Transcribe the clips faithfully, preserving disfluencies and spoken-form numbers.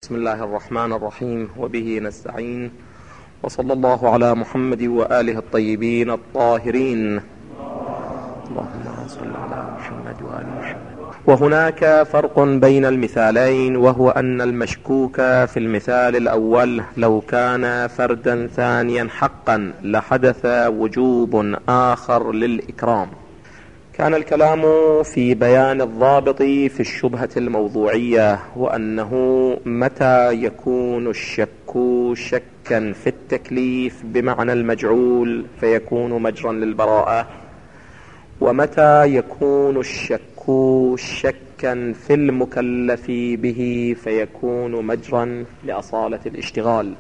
بسم الله الرحمن الرحيم، وبه نستعين، وصلى الله على محمد وآله الطيبين الطاهرين. اللهم صل على محمد وآل محمد. وهناك فرق بين المثالين، وهو أن المشكوك في المثال الأول لو كان فردا ثانيا حقا لحدث وجوب آخر للإكرام. كان الكلام في بيان الضابط في الشبهة الموضوعية، وأنه متى يكون الشك شكا في التكليف بمعنى المجعول فيكون مجرا للبراءة، ومتى يكون الشك شكا في المكلف به فيكون مجرا لأصالة الاشتغال.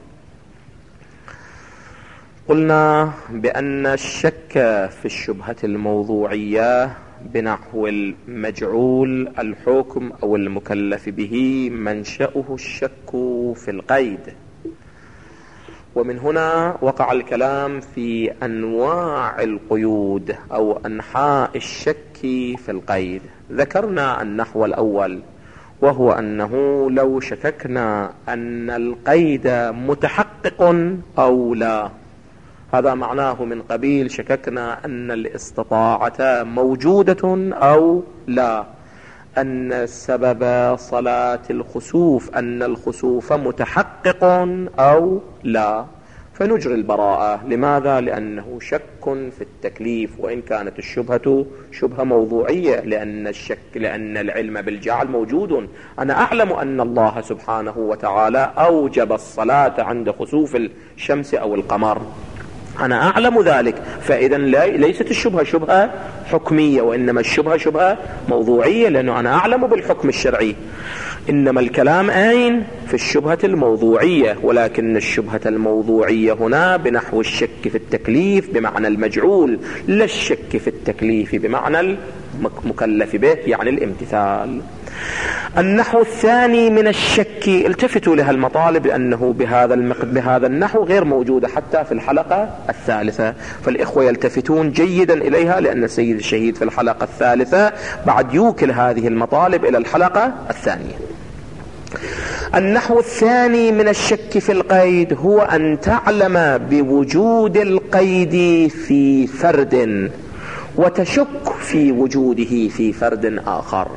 قلنا بأن الشك في الشبهة الموضوعية بنحو المجعول الحكم أو المكلف به منشأه الشك في القيد، ومن هنا وقع الكلام في أنواع القيود أو أنحاء الشك في القيد. ذكرنا النحو الأول، وهو أنه لو شككنا أن القيد متحقق أو لا، هذا معناه من قبيل شككنا أن الاستطاعة موجودة أو لا، أن سبب صلاة الخسوف أن الخسوف متحقق أو لا، فنجري البراءة. لماذا؟ لأنه شك في التكليف، وإن كانت الشبهة شبهة موضوعية، لأن الشك لأن العلم بالجعل موجود. أنا أعلم أن الله سبحانه وتعالى أوجب الصلاة عند خسوف الشمس أو القمر، أنا أعلم ذلك، فإذا ليست الشبهة شبهة حكمية، وإنما الشبهة شبهة موضوعية، لأنه أنا أعلم بالحكم الشرعي. إنما الكلام أين؟ في الشبهة الموضوعية، ولكن الشبهة الموضوعية هنا بنحو الشك في التكليف بمعنى المجعول، لا الشك في التكليف بمعنى المكلف به يعني الامتثال. النحو الثاني من الشك، التفتوا لها المطالب، لأنه بهذا بهذا النحو غير موجودة حتى في الحلقة الثالثة، فالإخوة يلتفتون جيدا إليها، لأن السيد الشهيد في الحلقة الثالثة بعد يوكل هذه المطالب إلى الحلقة الثانية. النحو الثاني من الشك في القيد هو أن تعلم بوجود القيد في فرد وتشك في وجوده في فرد آخر،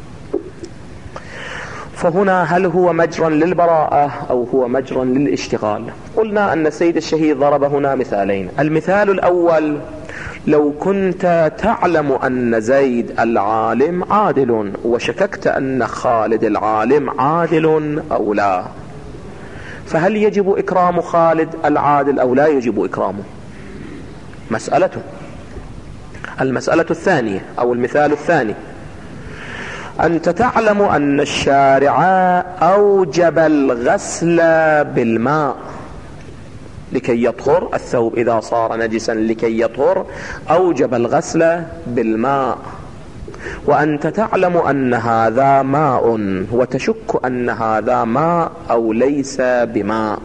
فهنا هل هو مجرا للبراءة أو هو مجرا للاشتغال؟ قلنا أن السيد الشهيد ضرب هنا مثالين. المثال الأول، لو كنت تعلم أن زيد العالم عادل وشككت أن خالد العالم عادل أو لا، فهل يجب إكرام خالد العادل أو لا يجب إكرامه؟ مسألته. المسألة الثانية أو المثال الثاني، أنت تعلم أن الشارع أوجب الغسل بالماء لكي يطهر الثوب، إذا صار نجسا لكي يطهر أوجب الغسل بالماء، وأنت تعلم أن هذا ماء وتشك أن هذا ماء أو ليس بماء،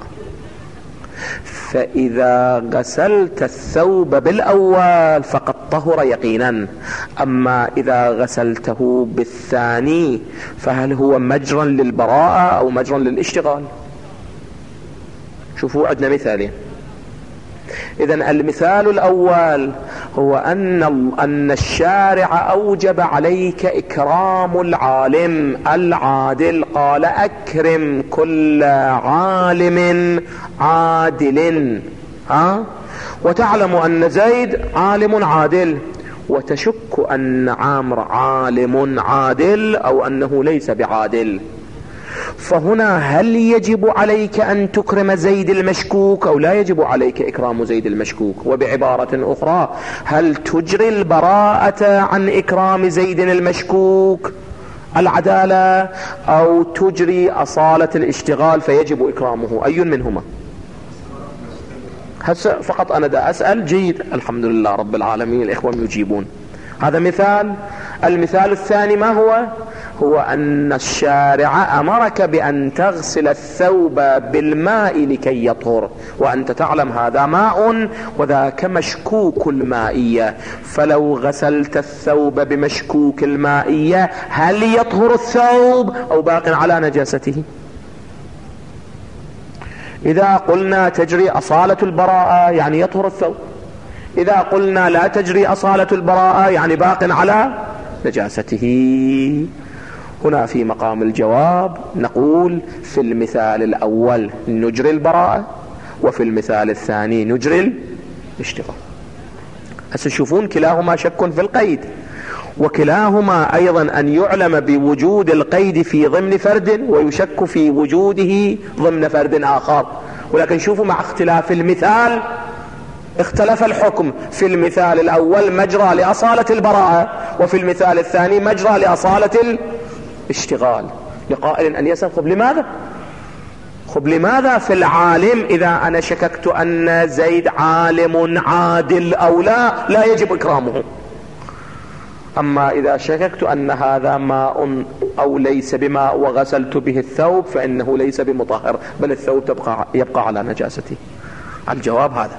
فإذا غسلت الثوب بالأول فقد طهر يقينا، أما إذا غسلته بالثاني فهل هو مجرا للبراءة أو مجرا للاشتغال؟ شوفوا عندنا مثالين. إذن المثال الأول هو أن أن الشارع أوجب عليك إكرام العالم العادل، قال أكرم كل عالم عادل، ها؟ وتعلم أن زيد عالم عادل، وتشك أن عامر عالم عادل أو أنه ليس بعادل، فهنا هل يجب عليك أن تكرم زيد المشكوك أو لا يجب عليك إكرام زيد المشكوك؟ وبعبارة أخرى، هل تجري البراءة عن إكرام زيد المشكوك العدالة أو تجري أصالة الاشتغال فيجب إكرامه؟ أي منهما؟ هسه فقط أنا دا أسأل. جيد، الحمد لله رب العالمين، الإخوة يجيبون. هذا مثال. المثال الثاني ما هو؟ هو أن الشارع أمرك بأن تغسل الثوب بالماء لكي يطهر، وأنت تعلم هذا ماء وذاك مشكوك المائية، فلو غسلت الثوب بمشكوك المائية هل يطهر الثوب أو باق على نجاسته؟ إذا قلنا تجري أصالة البراءة يعني يطهر الثوب، إذا قلنا لا تجري أصالة البراءة يعني باق على نجاسته. هنا في مقام الجواب نقول في المثال الأول نجري البراءة، وفي المثال الثاني نجري الاشتغال. هسه تشوفون كلاهما شك في القيد، وكلاهما أيضا أن يعلم بوجود القيد في ضمن فرد ويشك في وجوده ضمن فرد آخر. ولكن شوفوا مع اختلاف المثال اختلف الحكم. في المثال الأول مجرى لأصالة البراءة، وفي المثال الثاني مجرى لأصالة الاشتغال. لقائل أن يسأل خب لماذا؟ خب لماذا في العالم إذا أنا شككت أن زيد عالم عادل أو لا لا يجب إكرامه، أما إذا شككت أن هذا ماء أو ليس بماء وغسلت به الثوب فإنه ليس بمطهر بل الثوب تبقى يبقى على نجاسته. الجواب هذا.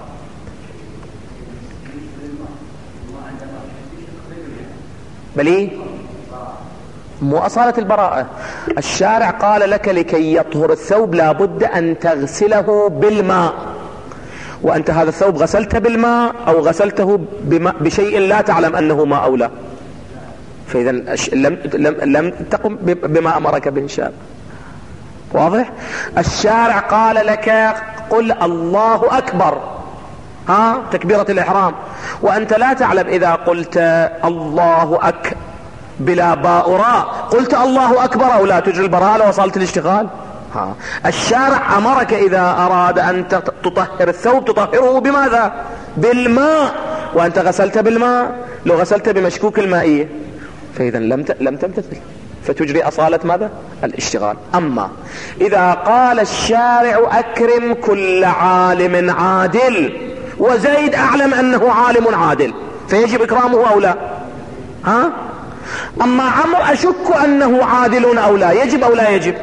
بلي مو أصالة البراءة. الشارع قال لك لكي يطهر الثوب لابد أن تغسله بالماء، وأنت هذا الثوب غسلته بالماء أو غسلته بشيء لا تعلم أنه ماء أو لا، فإذا لم, لم, لم تقم بما أمرك به الشارع. واضح؟ الشارع قال لك قل الله أكبر، ها تكبيرة الإحرام، وأنت لا تعلم إذا قلت الله أك بلا باء راء قلت الله أكبر أو لا تجري البراءة لو وصلت الاشتغال. ها الشارع أمرك إذا أراد أن تطهر الثوب تطهره بماذا؟ بالماء، وأنت غسلت بالماء. لو غسلت بمشكوك المائية فإذا لم لم تمتثل، فتجري أصالة ماذا؟ الاشتغال. أما إذا قال الشارع أكرم كل عالم عادل وزيد أعلم أنه عالم عادل فيجب إكرامه أو لا؟ ها؟ أما عمرو أشك أنه عادل أو لا، يجب أو لا يجب؟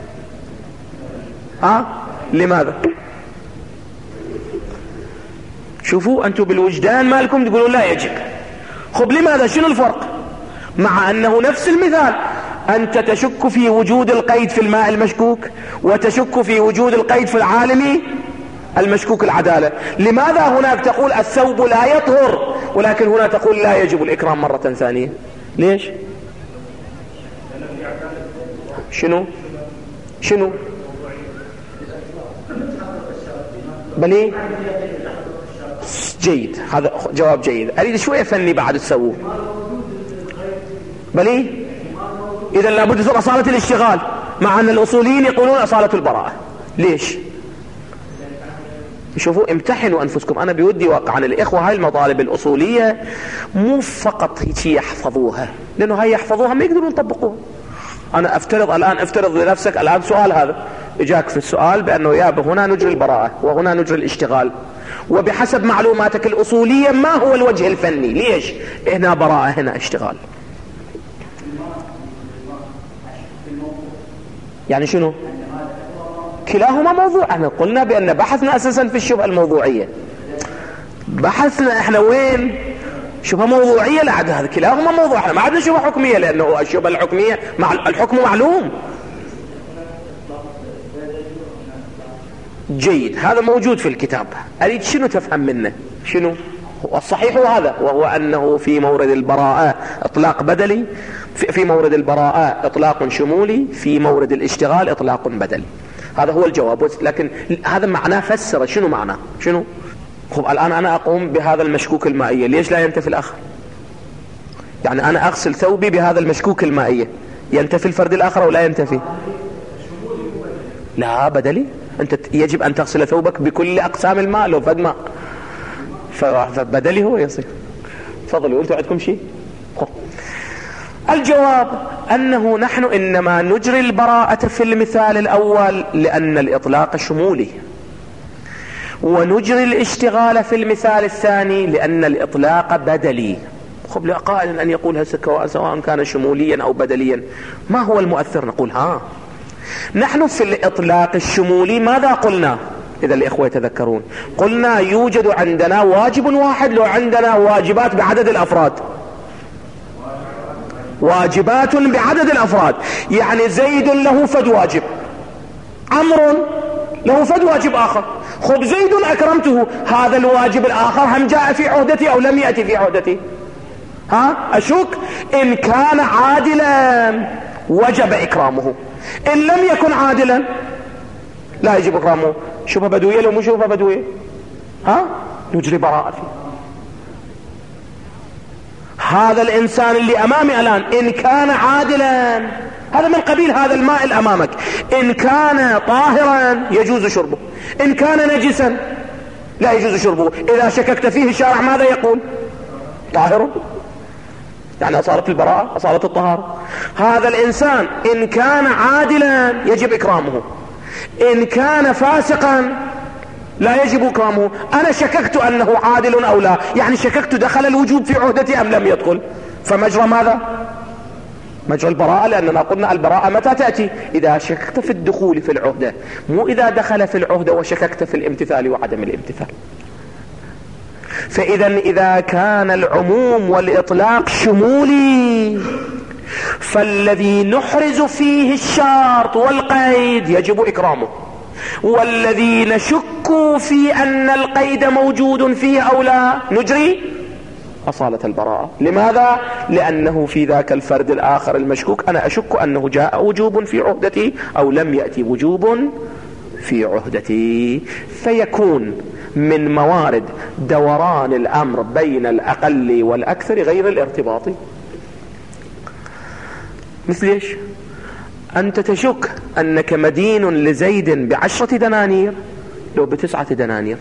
ها؟ لماذا؟ شوفوا أنتم بالوجدان مالكم تقولون لا يجب. خب لماذا؟ شنو الفرق؟ مع أنه نفس المثال، أنت تشك في وجود القيد في الماء المشكوك وتشك في وجود القيد في العالم المشكوك العدالة. لماذا هناك تقول الثوب لا يطهر ولكن هنا تقول لا يجب الإكرام مرة ثانية؟ ليش؟ شنو شنو بلي جيد، هذا جواب جيد. أريد شوية فني بعد تسووه. بلي إذا لابد تصير أصالة الاشتغال، مع أن الأصوليين يقولون أصالة البراءة. ليش؟ شوفوا امتحنوا أنفسكم. أنا بودي واقعا الإخوة هاي المطالب الأصولية مو فقط هيك يحفظوها، لأنه هاي يحفظوها ما يقدرون يطبقوها. أنا أفترض الآن، افترض لنفسك الآن سؤال هذا إجاك في السؤال بأنه يا هنا نجري البراءة وهنا نجري الاشتغال، وبحسب معلوماتك الأصولية ما هو الوجه الفني؟ ليش هنا براءة هنا اشتغال؟ يعني شنو؟ كلاهما موضوع. احنا قلنا بأن بحثنا أساسا في الشبهة الموضوعية، بحثنا احنا وين؟ شبهة موضوعية. لا عاد هذا كلاهما موضوع، احنا ما عندنا شبهة حكمية لأنه الشبهة الحكمية مع الحكم معلوم. جيد، هذا موجود في الكتاب. أريد شنو تفهم منه؟ شنو؟ والصحيح هذا، وهو أنه في مورد البراءة إطلاق بدلي، في مورد البراءة إطلاق شمولي، في مورد الاشتغال إطلاق بدلي. هذا هو الجواب. لكن هذا معناه فسر. شنو معناه؟ شنو؟ خب الآن أنا أقوم بهذا المشكوك المائية، ليش لا ينتفي الآخر؟ يعني أنا أغسل ثوبي بهذا المشكوك المائية، ينتفي الفرد الآخر أو لا ينتفي؟ لا، بدلي. أنت يجب أن تغسل ثوبك بكل أقسام الماء لو فد ماء، فبدلي هو يصير. تفضلوا أنتوا عندكم شيء؟ الجواب أنه نحن إنما نجري البراءة في المثال الأول لأن الإطلاق شمولي، ونجري الاشتغال في المثال الثاني لأن الإطلاق بدلي. خب لقائل أن يقول هسه سواء كان شموليا أو بدليا ما هو المؤثر؟ نقول ها نحن في الإطلاق الشمولي ماذا قلنا؟ إذا الإخوة يتذكرون قلنا يوجد عندنا واجب واحد لو عندنا واجبات بعدد الأفراد، واجبات بعدد الأفراد. يعني زيد له فد واجب، عمرو له فد واجب آخر. خب زيد أكرمته، هذا الواجب الآخر هم جاء في عهدتي أو لم يأتي في عهدتي؟ ها أشك. إن كان عادلا وجب إكرامه، إن لم يكن عادلا لا يجب إكرامه. شوفها بدوية لو مو شوفها بدوية، ها نجري براءة فيه. هذا الإنسان اللي أمامي الآن إن كان عادلا، هذا من قبيل هذا الماء اللي أمامك، إن كان طاهرا يجوز شربه، إن كان نجسا لا يجوز شربه. إذا شككت فيه الشارع ماذا يقول؟ طاهر، يعني أصالة البراءة، أصالة الطهارة. هذا الإنسان إن كان عادلا يجب إكرامه، إن كان فاسقا لا يجب إكرامه. أنا شككت أنه عادل أو لا، يعني شككت دخل الوجوب في عهدتي أم لم يدخل، فمجرى ماذا؟ مجرى البراءة، لأننا قلنا البراءة متى تأتي؟ إذا شككت في الدخول في العهدة، مو إذا دخل في العهدة وشككت في الامتثال وعدم الامتثال. فإذا إذا كان العموم والإطلاق شمولي، فالذي نحرز فيه الشرط والقيد يجب إكرامه، والذي نشك في أن القيد موجود فيه أو لا نجري أصالة البراءة. لماذا؟ لأنه في ذاك الفرد الآخر المشكوك أنا أشك أنه جاء وجوب في عهدتي أو لم يأتي وجوب في عهدتي، فيكون من موارد دوران الأمر بين الأقل والأكثر غير الارتباطي. مثل إيش؟ أنت تشك أنك مدين لزيد بعشرة دنانير لو بتسعة دنانير،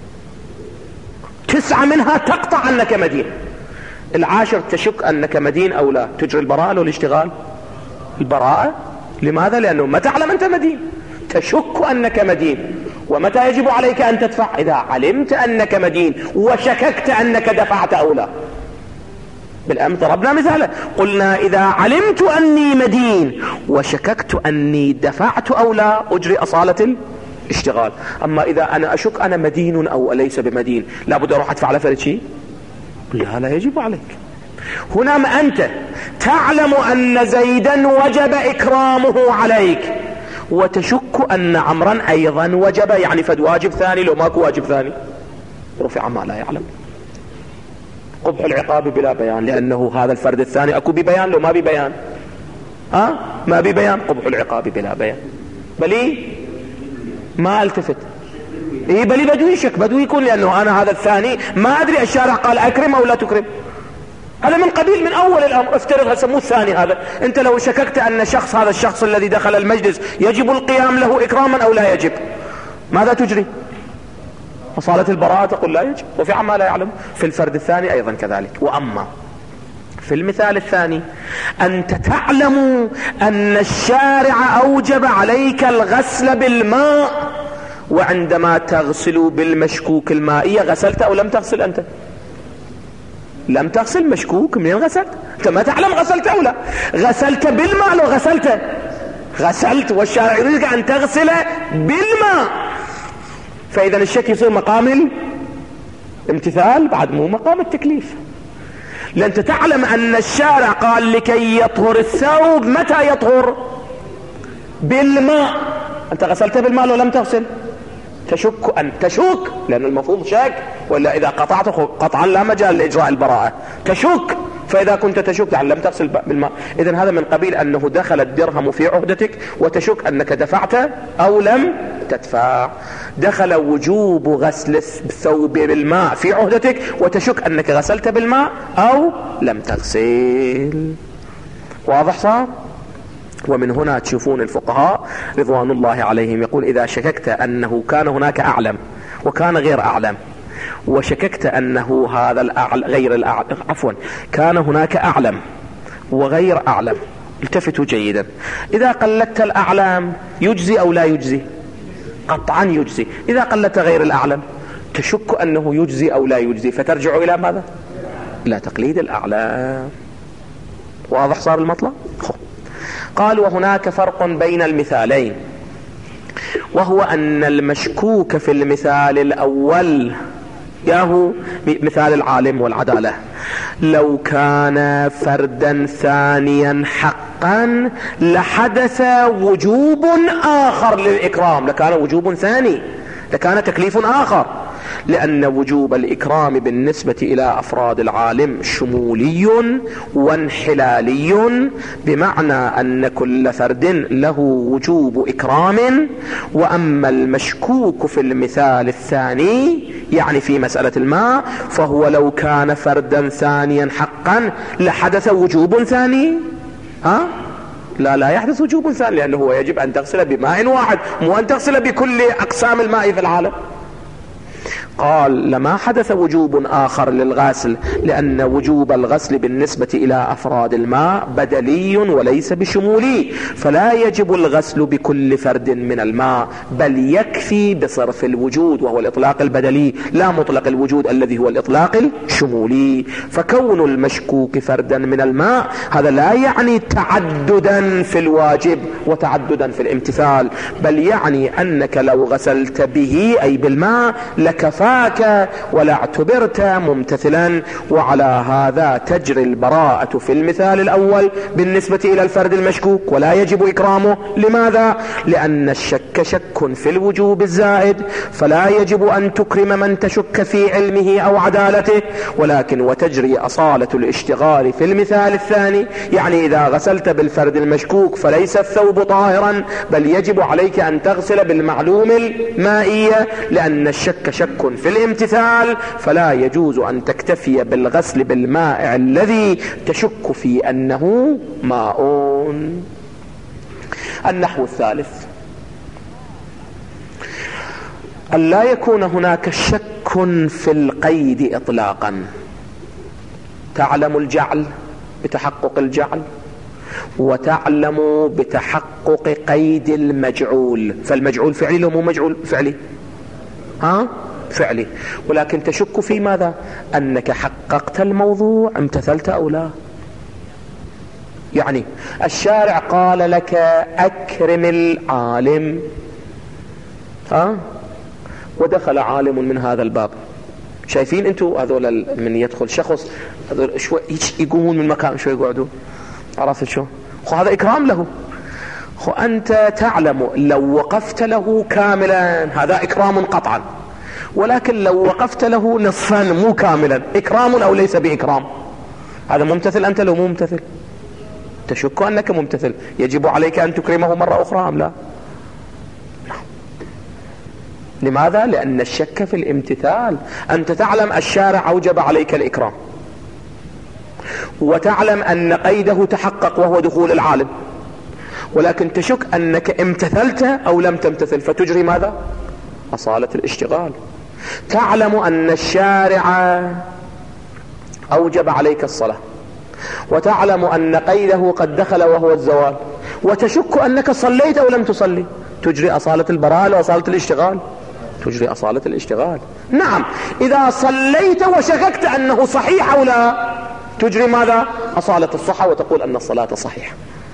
تسعة منها تقطع أنك مدين، العاشر تشك أنك مدين أو لا، تجري البراءة لو الاشتغال؟ البراءة. لماذا؟ لأنه ما تعلم أنت مدين، تشك أنك مدين. ومتى يجب عليك أن تدفع؟ إذا علمت أنك مدين وشككت أنك دفعت أو لا. بالأمس ضربنا مثالا، قلنا إذا علمت أني مدين وشككت أني دفعت أو لا أجري أصالة الاشتغال. أما إذا أنا أشك أنا مدين أو أليس بمدين لابد أروح أدفع على فرد شيء؟ لا لا يجب عليك. هنا ما أنت تعلم أن زيدا وجب إكرامه عليك وتشك أن عمرا أيضا وجب، يعني فد واجب ثاني لو ماكو واجب ثاني رفع ما لا يعلم. قبح العقاب بلا بيان، لأنه هذا الفرد الثاني أكو ببيان لو ما ببيان؟ ها أه؟ ما ببيان. قبح العقاب بلا بيان. بلي ما التفت، إيه بلي بدوي شك، بدوي يكون، لأنه أنا هذا الثاني ما أدري الشارع قال أكرم أو لا تكرم. هذا من قبيل من أول الأمر. افترض هسموه الثاني هذا، أنت لو شككت أن شخص هذا الشخص الذي دخل المجلس يجب القيام له إكراما أو لا يجب، ماذا تجري؟ أصالة البراءة تقول لا يجب، وفي ما لا يعلم. في الفرد الثاني أيضا كذلك. وأما في المثال الثاني أنت تعلم أن الشارع أوجب عليك الغسل بالماء، وعندما تغسل بالمشكوك المائية غسلت أو لم تغسل؟ أنت لم تغسل مشكوك، منين غسلت؟ أنت ما تعلم غسلت أو لا. غسلت بالماء لو غسلت غسلت، والشارع يريدك أن تغسل بالماء. فإذا الشك يصير مقام الامتثال بعد مو مقام التكليف، لأن تعلم أن الشارع قال لكي يطهر الثوب متى يطهر؟ بالماء. أنت غسلت بالماء لو لم تغسل؟ تشك أن تشك، لأن المفروض شك، ولا إذا قطعت قطعا لا مجال لإجراء البراءة. تشك، فإذا كنت تشك لم تغسل بالماء. إذن هذا من قبيل أنه دخل الدرهم في عهدتك وتشك أنك دفعت أو لم تدفع. دخل وجوب غسل الثوب بالماء في عهدتك وتشك أنك غسلت بالماء أو لم تغسل. واضح صار؟ ومن هنا تشوفون الفقهاء رضوان الله عليهم يقول إذا شككت أنه كان هناك أعلم وكان غير أعلم، وشككت أنه هذا الأعلى غير الأعلم، عفوا كان هناك أعلم وغير أعلم، التفتوا جيدا. إذا قلدت الأعلم يجزي أو لا يجزي؟ قطعا يجزي. إذا قلدت غير الأعلم تشك أنه يجزي أو لا يجزي، فترجع إلى ماذا؟ إلى تقليد الأعلم. واضح صار المطلب؟ قال وهناك فرق بين المثالين، وهو أن المشكوك في المثال الأول ياهو مثال العالم والعدالة لو كان فردا ثانيا حقا حقا لحدث وجوب آخر للإكرام، لكان وجوب ثاني، لكان تكليف آخر، لأن وجوب الإكرام بالنسبة إلى أفراد العالم شمولي وانحلالي، بمعنى أن كل فرد له وجوب إكرام. وأما المشكوك في المثال الثاني يعني في مسألة الماء، فهو لو كان فردا ثانيا حقا لحدث وجوب ثاني. ها؟ لا لا يحدث وجوب ثاني، لأنه هو يجب أن تغسل بماء واحد، مو أن تغسل بكل أقسام الماء في العالم. قال لما حدث وجوب آخر للغسل، لأن وجوب الغسل بالنسبة إلى أفراد الماء بدلي وليس بشمولي، فلا يجب الغسل بكل فرد من الماء، بل يكفي بصرف الوجود وهو الإطلاق البدلي، لا مطلق الوجود الذي هو الإطلاق الشمولي. فكون المشكوك فردا من الماء هذا لا يعني تعددا في الواجب وتعددا في الامتثال، بل يعني أنك لو غسلت به أي بالماء لكفى ولا اعتبرت ممتثلا. وعلى هذا تجري البراءة في المثال الأول بالنسبة إلى الفرد المشكوك ولا يجب إكرامه. لماذا؟ لأن الشك شك في الوجوب الزائد، فلا يجب أن تكرم من تشك في علمه أو عدالته، ولكن وتجري أصالة الاشتغال في المثال الثاني، يعني إذا غسلت بالفرد المشكوك فليس الثوب طاهرا، بل يجب عليك أن تغسل بالمعلوم المائية، لأن الشك شك في الامتثال، فلا يجوز أن تكتفي بالغسل بالمائع الذي تشك في أنه ماء. النحو الثالث أن لا يكون هناك شك في القيد إطلاقا. تعلم الجعل بتحقق الجعل، وتعلم بتحقق قيد المجعول، فالمجعول فعلي لو مو مجعول فعلي؟ ها؟ فعلي، ولكن تشك في ماذا؟ أنك حققت الموضوع امتثلت أو لا. يعني الشارع قال لك أكرم العالم، ها؟ ودخل عالم من هذا الباب. شايفين انتوا هذول من يدخل شخص هذول شوي يقومون من مكان شوي يقعدون، عرفت شو؟ خو هذا إكرام له. خو أنت تعلم لو وقفت له كاملا هذا إكرام قطعا، ولكن لو وقفت له نصفا مو كاملا إكرام أو ليس بإكرام؟ هذا ممتثل أنت لو مو ممتثل؟ تشك أنك ممتثل، يجب عليك أن تكرمه مرة أخرى أم لا؟ لماذا؟ لأن الشك في الامتثال. أنت تعلم الشارع أوجب عليك الإكرام، وتعلم أن قيده تحقق وهو دخول العالم، ولكن تشك أنك امتثلت أو لم تمتثل، فتجري ماذا؟ أصالة الاشتغال. تعلم أن الشارع أوجب عليك الصلاة، وتعلم أن قيده قد دخل وهو الزوال، وتشك أنك صليت أو لم تصلي، تجري أصالة البراءة وأصالة الاشتغال، تجري أصالة الاشتغال. نعم، إذا صليت وشككت أنه صحيح أو لا، تجري ماذا؟ أصالة الصحة، وتقول أن الصلاة صحيحة.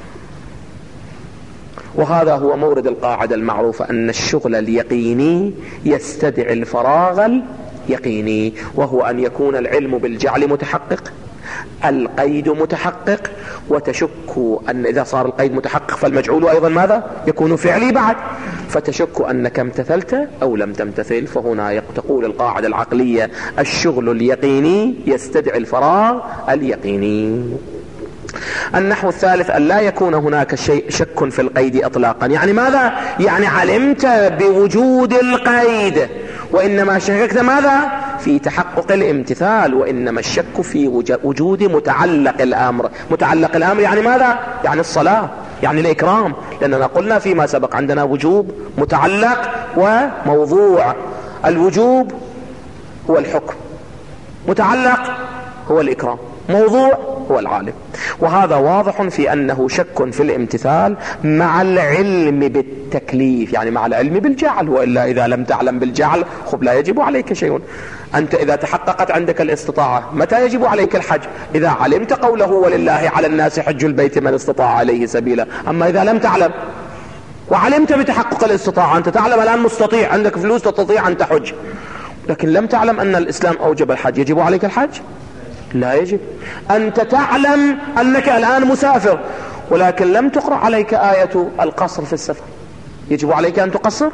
وهذا هو مورد القاعدة المعروفة أن الشغل اليقيني يستدعي الفراغ اليقيني، وهو أن يكون العلم بالجعل متحقق، القيد متحقق، وتشك أن إذا صار القيد متحقق فالمجعول أيضا ماذا؟ يكون فعلي بعد، فتشك أنك امتثلت أو لم تمتثل. فهنا تقول القاعدة العقلية الشغل اليقيني يستدعي الفراغ اليقيني. النحو الثالث أن لا يكون هناك شيء شك في القيد إطلاقا. يعني ماذا؟ يعني علمت بوجود القيد، وإنما شككت ماذا؟ في تحقق الامتثال، وإنما الشك في وجود متعلق الأمر. متعلق الأمر يعني ماذا؟ يعني الصلاة، يعني الإكرام، لأننا قلنا فيما سبق عندنا وجوب متعلق وموضوع. الوجوب هو الحكم، متعلق هو الإكرام، موضوع هو العالم. وهذا واضح في أنه شك في الامتثال مع العلم بالتكليف، يعني مع العلم بالجعل، وإلا إذا لم تعلم بالجعل خب لا يجب عليك شيء. أنت إذا تحققت عندك الاستطاعة متى يجب عليك الحج؟ إذا علمت قوله ولله على الناس حج البيت من استطاع عليه سبيلا. أما إذا لم تعلم وعلمت بتحقق الاستطاعة، أنت تعلم الآن مستطيع، عندك فلوس تستطيع أن تحج، لكن لم تعلم أن الإسلام أوجب الحج، يجب عليك الحج؟ لا يجب. أنت تعلم أنك الآن مسافر، ولكن لم تقرأ عليك آية القصر في السفر، يجب عليك أن تقصر؟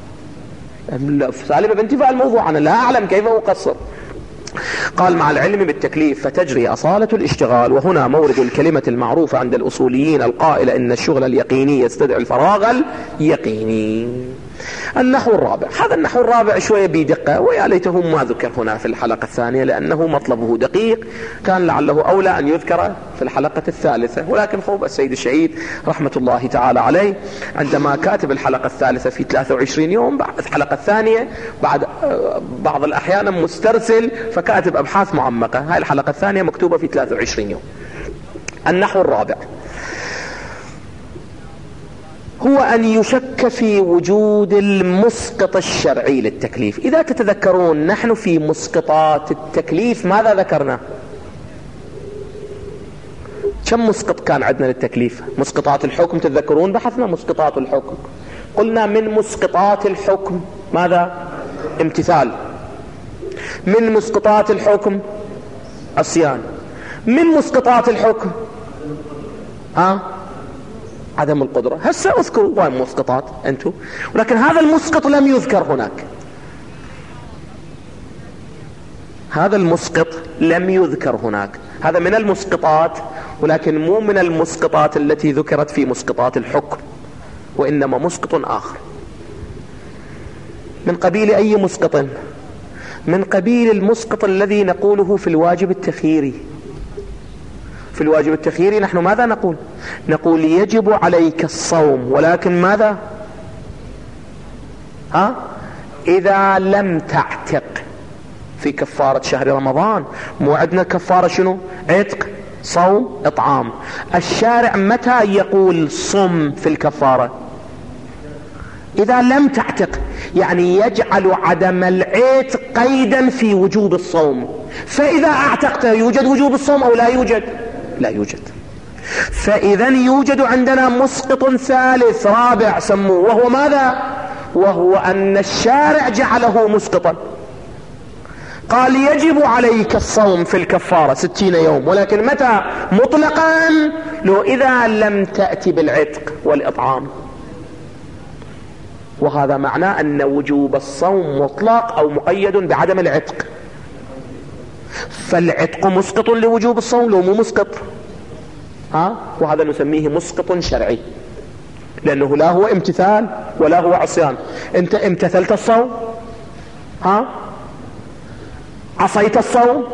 سالبة بانتفاء الموضوع، أنا لا أعلم كيف أقصر. قال مع العلم بالتكليف فتجري أصالة الاشتغال. وهنا مورد الكلمة المعروفة عند الأصوليين القائلة إن الشغل اليقيني يستدعي الفراغ اليقيني. النحو الرابع، هذا النحو الرابع شوية بدقة، ويا ليته ما ذكر هنا في الحلقة الثانية لأنه مطلبه دقيق، كان لعله أولى أن يذكر في الحلقة الثالثة. ولكن خوب السيد الشهيد رحمة الله تعالى عليه عندما كاتب الحلقة الثالثة في ثلاثة وعشرين يوم، بعد الحلقة الثانية بعد بعض الأحيان مسترسل فكاتب أبحاث معمقة، هاي الحلقة الثانية مكتوبة في ثلاثة وعشرين يوم. النحو الرابع هو أن يشك في وجود المسقط الشرعي للتكليف. إذا تتذكرون نحن في مسقطات التكليف ماذا ذكرنا؟ كم مسقط كان عندنا للتكليف؟ مسقطات الحكم، تتذكرون بحثنا مسقطات الحكم، قلنا من مسقطات الحكم ماذا؟ امتثال. من مسقطات الحكم عصيان. من مسقطات الحكم ها عدم القدرة. هسه اذكروا وين مسقطات انتم، ولكن هذا المسقط لم يذكر هناك، هذا المسقط لم يذكر هناك. هذا من المسقطات ولكن مو من المسقطات التي ذكرت في مسقطات الحكم، وإنما مسقط آخر. من قبيل أي مسقط؟ من قبيل المسقط الذي نقوله في الواجب التخييري. في الواجب التخييري نحن ماذا نقول؟ نقول يجب عليك الصوم، ولكن ماذا؟ ها؟ إذا لم تعتق. في كفارة شهر رمضان مو عندنا كفارة شنو؟ عتق، صوم، إطعام. الشارع متى يقول صم في الكفارة؟ إذا لم تعتق، يعني يجعل عدم العتق قيدا في وجوب الصوم. فإذا اعتقت يوجد وجوب الصوم أو لا يوجد؟ لا يوجد. فإذا يوجد عندنا مسقط ثالث رابع سموه، وهو ماذا؟ وهو أن الشارع جعله مسقطا، قال يجب عليك الصوم في الكفارة ستين يوم، ولكن متى؟ مطلقا، لو إذا لم تأتي بالعتق والإطعام. وهذا معناه أن وجوب الصوم مطلق أو مقيد بعدم العتق. فالعتق مسقط لوجوب الصوم لو مو مسقط، ها؟ وهذا نسميه مسقط شرعي، لأنه لا هو امتثال ولا هو عصيان. أنت امتثلت الصوم، ها؟ عصيت الصوم؟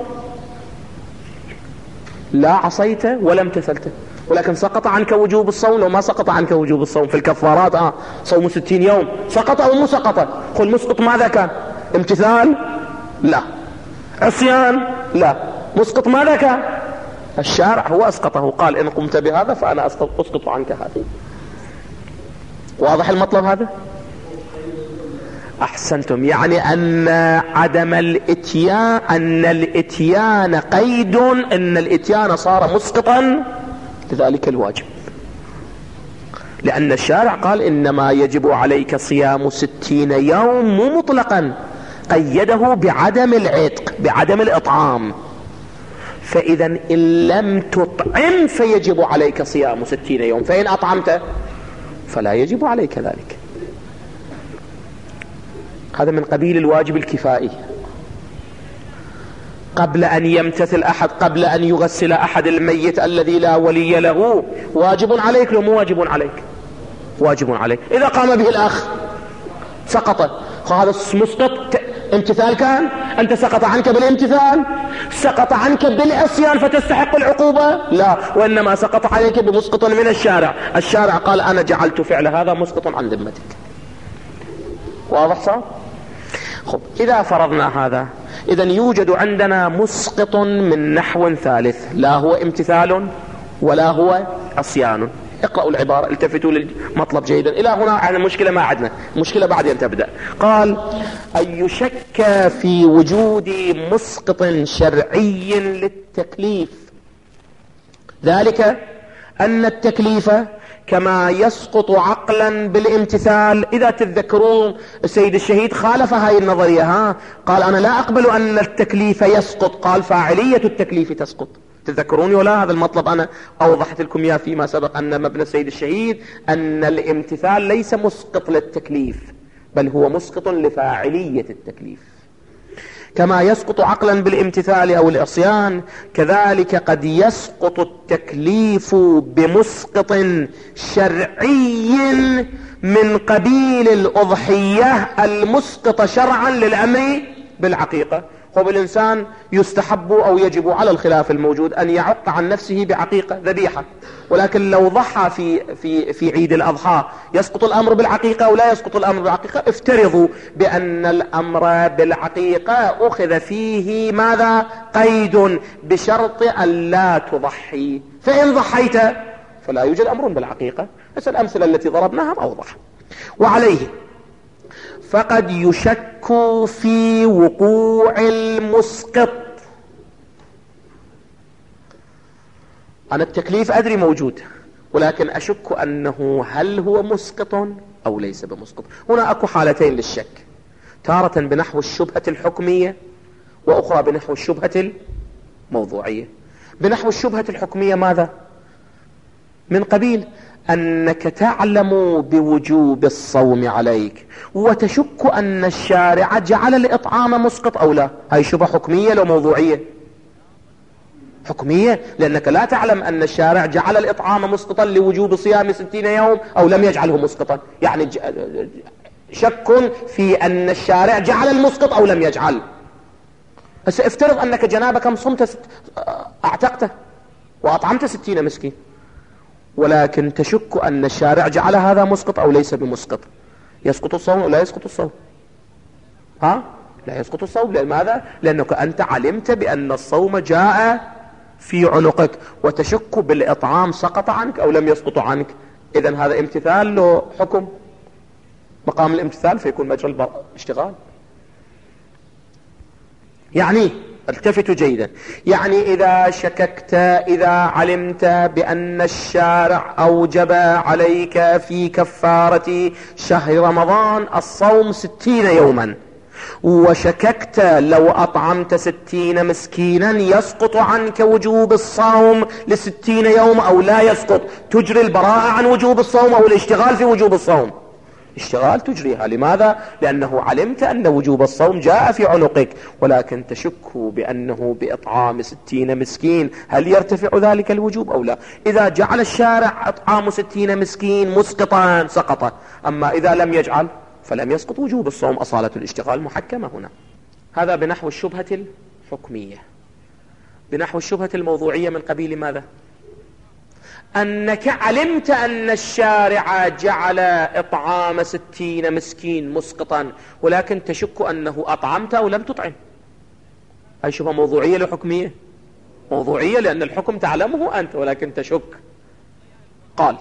لا عصيت ولا امتثلت، ولكن سقط عنك وجوب الصوم. لو ما سقط عنك وجوب الصوم في الكفارات اه صوم ستين يوم، سقط او مو سقط؟ قل مسقط ماذا كان؟ امتثال؟ لا. عصيان؟ لا. مسقط ماذا كان؟ الشارع هو اسقطه، قال ان قمت بهذا فانا اسقط عنك هذه. واضح المطلب هذا؟ احسنتم. يعني ان عدم الاتيان، ان الاتيان قيد، ان الاتيان صار مسقطا لذلك الواجب، لأن الشارع قال إنما يجب عليك صيام ستين يوم، مو مطلقا، قيده بعدم العتق بعدم الإطعام. فإذا إن لم تطعم فيجب عليك صيام ستين يوم، فإن أطعمت فلا يجب عليك ذلك. هذا من قبيل الواجب الكفائي. قبل أن يمتثل أحد، قبل أن يغسل أحد الميت الذي لا ولي له، واجب عليك لو مو واجب عليك؟ واجب عليك. إذا قام به الأخ سقط، هذا مسقط امتثال كان؟ أنت سقط عنك بالامتثال؟ سقط عنك بالعصيان فتستحق العقوبة؟ لا، وإنما سقط عليك بمسقط من الشارع. الشارع قال أنا جعلت فعل هذا مسقط عن ذمتك. واضح صار؟ خب، إذا فرضنا هذا، إذا يوجد عندنا مسقط من نحو ثالث، لا هو امتثال ولا هو عصيان. اقرأوا العبارة، التفتوا للمطلب جيدا. إلى هنا عندنا مشكلة ما عندنا مشكلة بعدين تبدأ. قال أن يشك في وجود مسقط شرعي للتكليف، ذلك أن التكليف كما يسقط عقلا بالامتثال. إذا تتذكرون السيد الشهيد خالف هاي النظرية، ها؟ قال أنا لا أقبل أن التكليف يسقط، قال فاعلية التكليف تسقط. تذكروني ولا هذا المطلب أنا أوضحت لكم إياه فيما سبق، أن مبنى السيد الشهيد أن الامتثال ليس مسقط للتكليف، بل هو مسقط لفاعلية التكليف. كما يسقط عقلا بالامتثال أو العصيان، كذلك قد يسقط التكليف بمسقط شرعي من قبيل الأضحية المسقط شرعا للأمر بالعقيقة. وبالإنسان يستحب أو يجب على الخلاف الموجود أن يعق عن نفسه بعقيقة ذبيحة، ولكن لو ضحى في في في عيد الأضحى يسقط الأمر بالعقيقة أو لا يسقط الأمر بالعقيقة؟ افترضوا بأن الأمر بالعقيقة أخذ فيه ماذا؟ قيد بشرط أن لا تضحي، فإن ضحيت فلا يوجد أمر بالعقيقة. بس الأمثلة التي ضربناها أوضح. وعليه فقد يشك في وقوع المسقط. أنا التكليف أدري موجود، ولكن أشك أنه هل هو مسقط أو ليس بمسقط. هنا أكو حالتين للشك، تارة بنحو الشبهة الحكمية وأخرى بنحو الشبهة الموضوعية. بنحو الشبهة الحكمية ماذا؟ من قبيل أنك تعلم بوجوب الصوم عليك وتشك أن الشارع جعل الإطعام مسقط أو لا. هاي شبهة حكمية لو موضوعية؟ حكمية، لأنك لا تعلم أن الشارع جعل الإطعام مسقطا لوجوب صيام ستين يوم أو لم يجعله مسقطا، يعني شك في أن الشارع جعل المسقط أو لم يجعل. هسه افترض أنك جنابك صمت ست... اعتقته وأطعمت ستين مسكين، ولكن تشك أن الشارع جعل هذا مسقط أو ليس بمسقط، يسقط الصوم أو لا يسقط الصوم؟ ها؟ لا يسقط الصوم. لماذا؟ لأنك أنت علمت بأن الصوم جاء في عنقك، وتشك بالإطعام سقط عنك أو لم يسقط عنك. إذن هذا امتثال له حكم مقام الامتثال، فيكون مجرى الاشتغال. يعني التفتوا جيدا، يعني إذا شككت، إذا علمت بأن الشارع أوجب عليك في كفارة شهر رمضان الصوم ستين يوما، وشككت لو أطعمت ستين مسكينا يسقط عنك وجوب الصوم لستين يوم أو لا يسقط، تجري البراءة عن وجوب الصوم أو الاشتغال في وجوب الصوم؟ اشتغال تجريها. لماذا؟ لأنه علمت أن وجوب الصوم جاء في عنقك، ولكن تشك بأنه بإطعام ستين مسكين هل يرتفع ذلك الوجوب أو لا. إذا جعل الشارع إطعام ستين مسكين مسقطا سقط، أما إذا لم يجعل فلم يسقط وجوب الصوم. أصالة الاشتغال محكمة هنا. هذا بنحو الشبهة الحكمية. بنحو الشبهة الموضوعية من قبيل ماذا؟ أنك علمت أن الشارع جعل إطعام ستين مسكين مسقطا، ولكن تشك أنه أطعمت أو لم تطعم. هاي شبهة موضوعية لو حكمية؟ موضوعية، لأن الحكم تعلمه أنت ولكن تشك. قال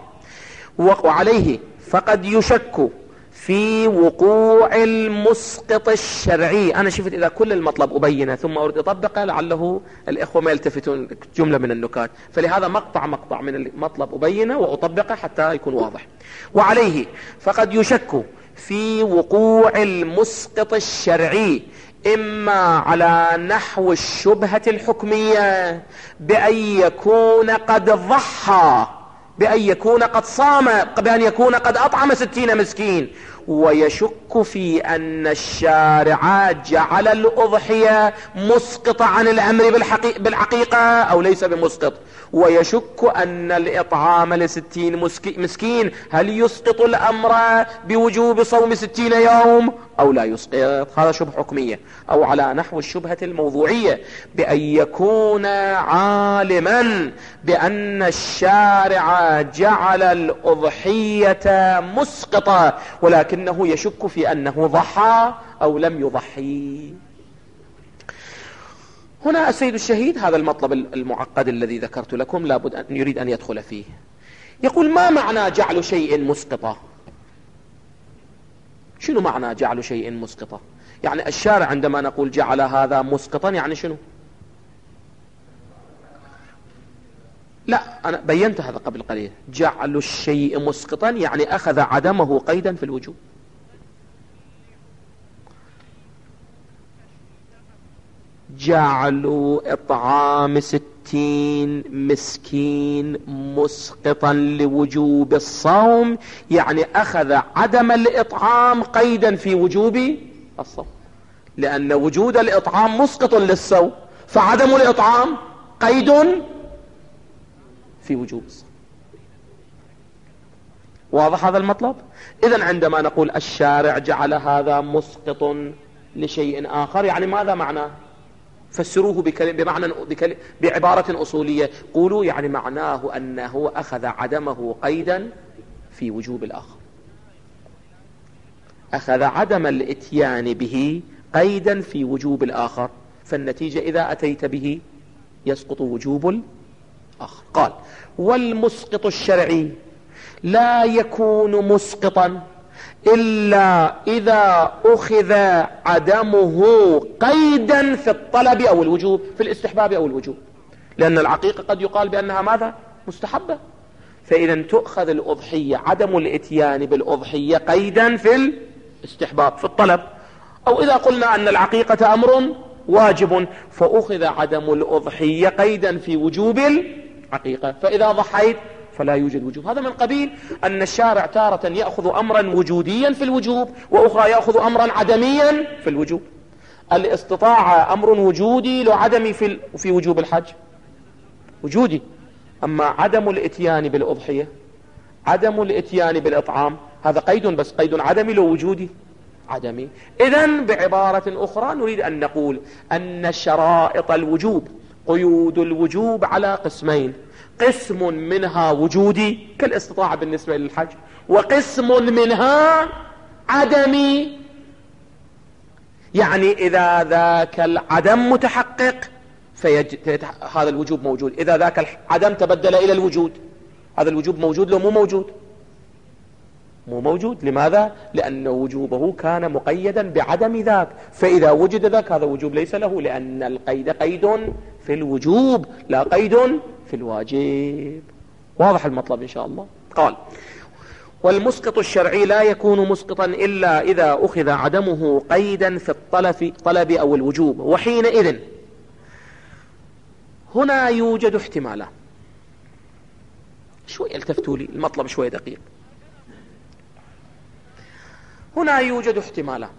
وعليه فقد يشك في وقوع المسقط الشرعي. أنا شفت إذا كل المطلب أبينه ثم أريد أطبقه لعله الإخوة ما يلتفتون جملة من النكات، فلهذا مقطع مقطع من المطلب أبينه وأطبقه حتى يكون واضح. وعليه فقد يشك في وقوع المسقط الشرعي إما على نحو الشبهة الحكمية بأن يكون قد ضحى، بأن يكون قد صام، بأن يكون قد أطعم ستين مسكين، ويشك في أن الشارع جعل الأضحية مسقط عن الأمر بالحقيقة أو ليس بمسقط، ويشك أن الإطعام لستين مسكين هل يسقط الأمر بوجوب صوم ستين يوم أو لا يسقط. هذا شبه حكمية. أو على نحو الشبهة الموضوعية بأن يكون عالما بأن الشارع جعل الأضحية مسقطة ولكنه يشك في أنه ضحى أو لم يضحي. هنا السيد الشهيد هذا المطلب المعقد الذي ذكرت لكم لابد أن يريد أن يدخل فيه. يقول ما معنى جعل شيء مسقطا؟ شنو معنى جعل شيء مسقطا؟ يعني الشارع عندما نقول جعل هذا مسقطا يعني شنو؟ لا، أنا بينت هذا قبل قليل. جعل الشيء مسقطا يعني أخذ عدمه قيدا في الوجوب. جعل إطعام ستين ستين مسكين مسقطا لوجوب الصوم، يعني أخذ عدم الإطعام قيدا في وجوب الصوم، لأن وجود الإطعام مسقط للصوم، فعدم الإطعام قيد في وجوب الصوم. واضح هذا المطلب؟ إذن عندما نقول الشارع جعل هذا مسقط لشيء آخر، يعني ماذا معناه؟ فسروه بمعنى بكلم بعبارة أصولية، قولوا يعني معناه أنه أخذ عدمه قيدا في وجوب الآخر، أخذ عدم الإتيان به قيدا في وجوب الآخر، فالنتيجة إذا أتيت به يسقط وجوب الآخر. قال والمسقط الشرعي لا يكون مسقطا إلا إذا أخذ عدمه قيدا في الطلب أو الوجوب، في الاستحباب أو الوجوب، لأن العقيقة قد يقال بأنها ماذا؟ مستحبة، فإذا تؤخذ الأضحية عدم الإتيان بالأضحية قيدا في الاستحباب في الطلب، أو إذا قلنا أن العقيقة أمر واجب فأخذ عدم الأضحية قيدا في وجوب العقيقة، فإذا ضحيت فلا يوجد وجوب. هذا من قبيل أن الشارع تارة يأخذ أمرا وجوديا في الوجوب، وأخرى يأخذ أمرا عدميا في الوجوب. الاستطاعة أمر وجودي لو عدمي في, في وجوب الحج وجودي، أما عدم الإتيان بالأضحية عدم الإتيان بالإطعام هذا قيد، بس قيد عدمي لو وجودي عدمي. إذن بعبارة أخرى نريد أن نقول أن شرائط الوجوب قيود الوجوب على قسمين، قسم منها وجودي كالاستطاعة بالنسبة للحج، وقسم منها عدمي، يعني إذا ذاك العدم متحقق فيج... هذا الوجوب موجود، إذا ذاك العدم تبدل إلى الوجود هذا الوجوب موجود لو مو موجود مو موجود. لماذا؟ لأن وجوبه كان مقيدا بعدم ذاك، فإذا وجد ذاك هذا وجوب ليس له، لأن القيد قيد في الوجوب لا قيد في الواجب. واضح المطلب إن شاء الله. قال والمسقط الشرعي لا يكون مسقطا إلا إذا أخذ عدمه قيدا في الطلب طلب أو الوجوب، وحينئذ هنا يوجد احتمالان. شوي التفتوا لي، المطلب شوي دقيق. هنا يوجد احتمالان،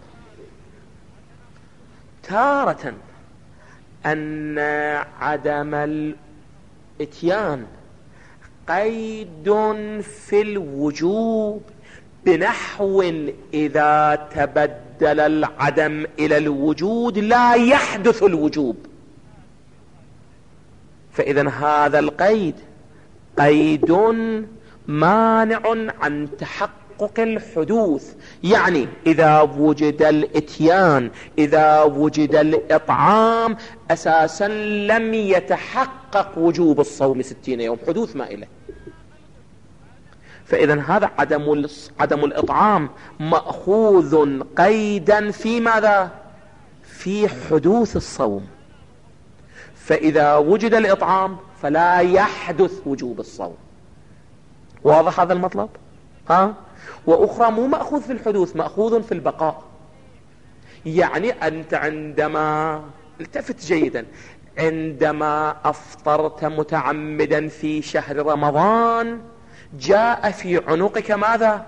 تارة أن عدم الإتيان قيد في الوجوب بنحو إذا تبدل العدم إلى الوجود لا يحدث الوجوب، فإذا هذا القيد قيد مانع عن تحقق الحدوث، يعني إذا وجد الإتيان إذا وجد الإطعام أساسا لم يتحقق وجوب الصوم ستين يوم، حدوث ما إله. فإذا هذا عدم عدم الإطعام مأخوذ قيدا في ماذا؟ في حدوث الصوم، فإذا وجد الإطعام فلا يحدث وجوب الصوم. واضح هذا المطلب؟ ها؟ وأخرى مو مأخوذ في الحدوث، مأخوذ في البقاء، يعني أنت عندما التفت جيدا عندما أفطرت متعمدا في شهر رمضان جاء في عنقك ماذا؟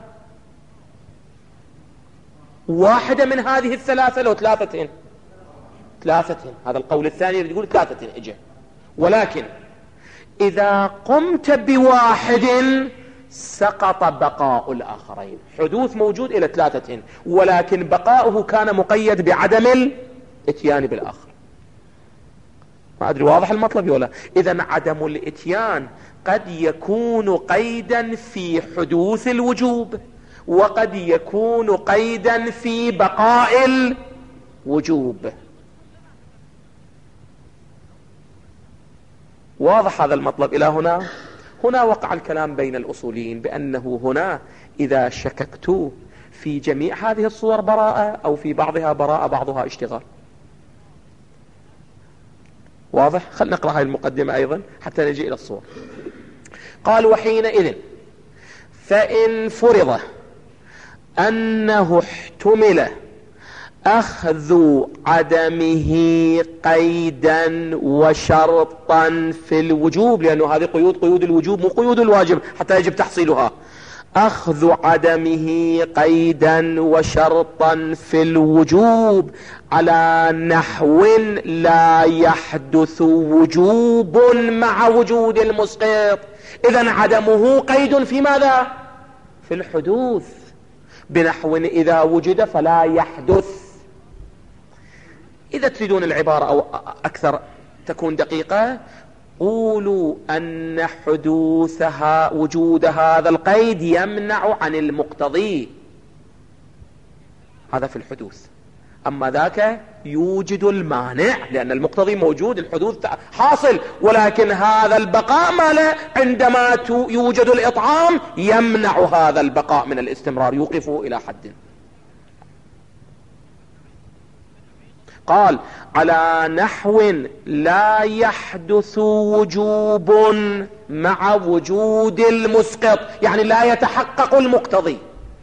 واحدة من هذه الثلاثة لو ثلاثتين ثلاثتين هذا القول الثاني يقول ثلاثتين اجى، ولكن إذا قمت بواحد سقط بقاء الآخرين، حدوث موجود إلى ثلاثة، ولكن بقاؤه كان مقيد بعدم الاتيان بالآخر. ما أدري واضح المطلب ولا؟ إذن عدم الاتيان قد يكون قيدا في حدوث الوجوب، وقد يكون قيدا في بقاء الوجوب. واضح هذا المطلب إلى هنا؟ هنا وقع الكلام بين الأصوليين بأنه هنا إذا شككت في جميع هذه الصور براءة أو في بعضها براءة بعضها اشتغال. واضح؟ خلنا نقرأ هذه المقدمة أيضا حتى نجي إلى الصور. قال وحينئذ فإن فرض أنه احتمل أخذ عدمه قيدا وشرطا في الوجوب، لأنه هذه قيود قيود الوجوب مو قيود الواجب حتى يجب تحصيلها. أخذ عدمه قيدا وشرطا في الوجوب على نحو لا يحدث وجوب مع وجود المسقط. إذن عدمه قيد في ماذا؟ في الحدوث، بنحو إذا وجد فلا يحدث. إذا تريدون العبارة أو أكثر تكون دقيقة، قولوا أن حدوثها وجود هذا القيد يمنع عن المقتضي، هذا في الحدوث. أما ذاك يوجد المانع، لأن المقتضي موجود، الحدوث حاصل، ولكن هذا البقاء ماله عندما يوجد الإطعام يمنع هذا البقاء من الاستمرار، يوقفه إلى حد. قال على نحو لا يحدث وجوب مع وجود المسقط، يعني لا يتحقق المقتضي.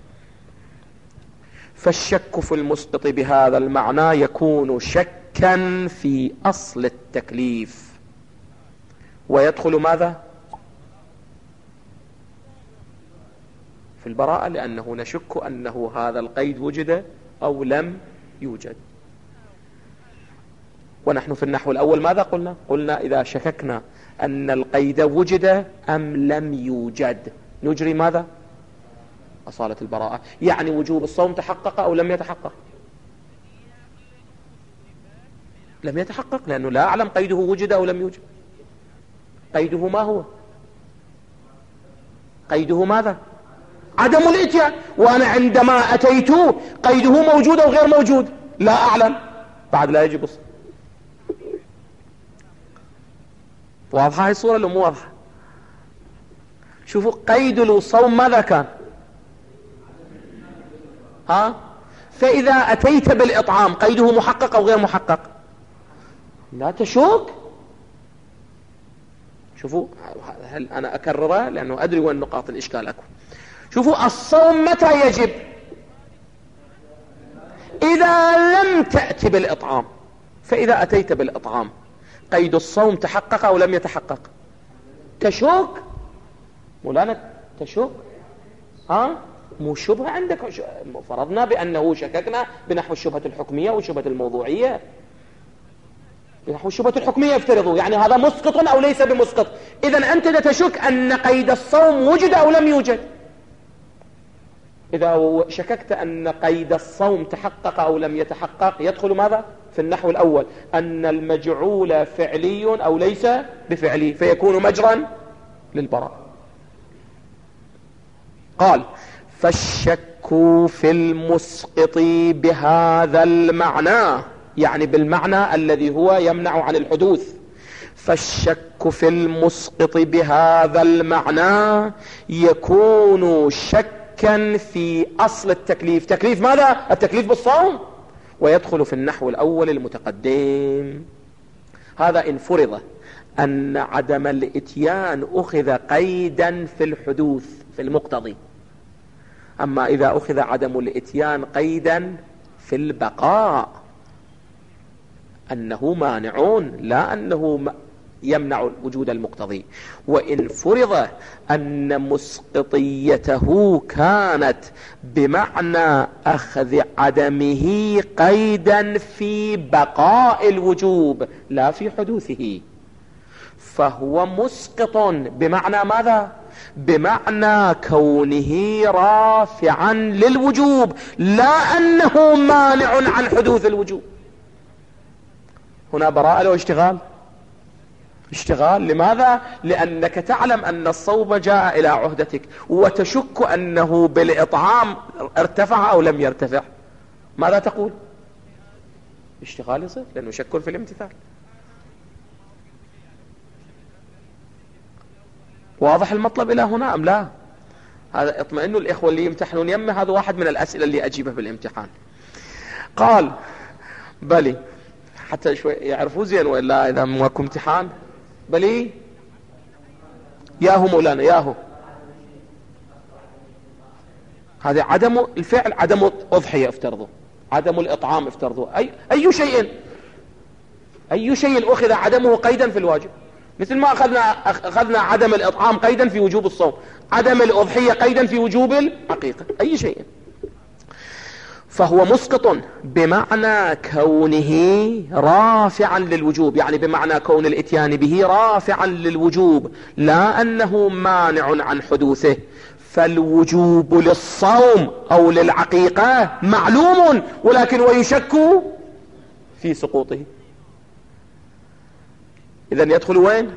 فالشك في المسقط بهذا المعنى يكون شكا في أصل التكليف، ويدخل ماذا؟ في البراءة، لأنه نشك أنه هذا القيد وجد أو لم يوجد. ونحن في النحو الأول ماذا قلنا؟ قلنا إذا شككنا أن القيد وجد أم لم يوجد نجري ماذا؟ أصالة البراءة، يعني وجوب الصوم تحقق أو لم يتحقق؟ لم يتحقق، لأنه لا أعلم قيده وجد أو لم يوجد. قيده ما هو؟ قيده ماذا؟ عدم الإتيان، وأنا عندما أتيت قيده موجود أو غير موجود؟ لا أعلم، بعد لا يجب الصوم. واضحة هاي الصورة لو مو واضحة؟ شوفوا قيد الصوم ماذا كان؟ ها؟ فإذا أتيت بالإطعام قيده محقق أو غير محقق؟ لا تشك. شوفوا هل أنا أكرره لأنه أدري وين نقاط الإشكال أكو. شوفوا الصوم متى يجب؟ إذا لم تأتي بالإطعام. فإذا أتيت بالإطعام قيد الصوم تحقق أو لم يتحقق؟ تشك مولانا، تشك. ها؟ مو شبهة عندك، فرضنا بأنه شككنا بنحو الشبهة الحكمية والشبهة الموضوعية. بنحو الشبهة الحكمية افترضوا يعني هذا مسقط أو ليس بمسقط، إذن أنت تشك أن قيد الصوم وجد أو لم يوجد. إذا شككت أن قيد الصوم تحقق أو لم يتحقق يدخل ماذا؟ في النحو الأول أن المجعول فعلي أو ليس بفعلي، فيكون مجرا للبراء. قال فالشك في المسقط بهذا المعنى، يعني بالمعنى الذي هو يمنع عن الحدوث. فالشك في المسقط بهذا المعنى يكون شكا في أصل التكليف. تكليف ماذا؟ التكليف بالصوم، ويدخل في النحو الأول المتقدم. هذا إن فرض أن عدم الإتيان أخذ قيدا في الحدوث في المقتضي. أما إذا أخذ عدم الإتيان قيدا في البقاء أنه مانعون لا أنه يمنع وجود المقتضي. وإن فرض أن مسقطيته كانت بمعنى أخذ عدمه قيدا في بقاء الوجوب لا في حدوثه، فهو مسقط بمعنى ماذا؟ بمعنى كونه رافعا للوجوب لا أنه مانع عن حدوث الوجوب. هنا براءة لو اشتغال؟ اشتغال. لماذا؟ لأنك تعلم أن الصوم جاء إلى عهدتك وتشك أنه بالإطعام ارتفع أو لم يرتفع، ماذا تقول؟ اشتغال يصير، لأنه شك في الامتثال. واضح المطلب إلى هنا أم لا؟ هذا اطمئنوا الإخوة اللي يمتحنون يمي، هذا واحد من الأسئلة اللي أجيبه بالامتحان. قال بلي، حتى شوي يعرفوا زين وإلا إذا ماكو امتحان. بلي ياهو مولانا ياهو، هذا عدم الفعل عدم أضحية افترضوا، عدم الإطعام افترضوا، أي, أي شيء أي شيء أخذ عدمه قيدا في الواجب، مثل ما أخذنا, أخذنا عدم الإطعام قيدا في وجوب الصوم، عدم الأضحية قيدا في وجوب العقيقة، أي شيء. فهو مسقط بمعنى كونه رافعا للوجوب، يعني بمعنى كون الاتيان به رافعا للوجوب، لا أنه مانع عن حدوثه. فالوجوب للصوم أو للعقيقة معلوم، ولكن ويشك في سقوطه. إذن يدخل وين؟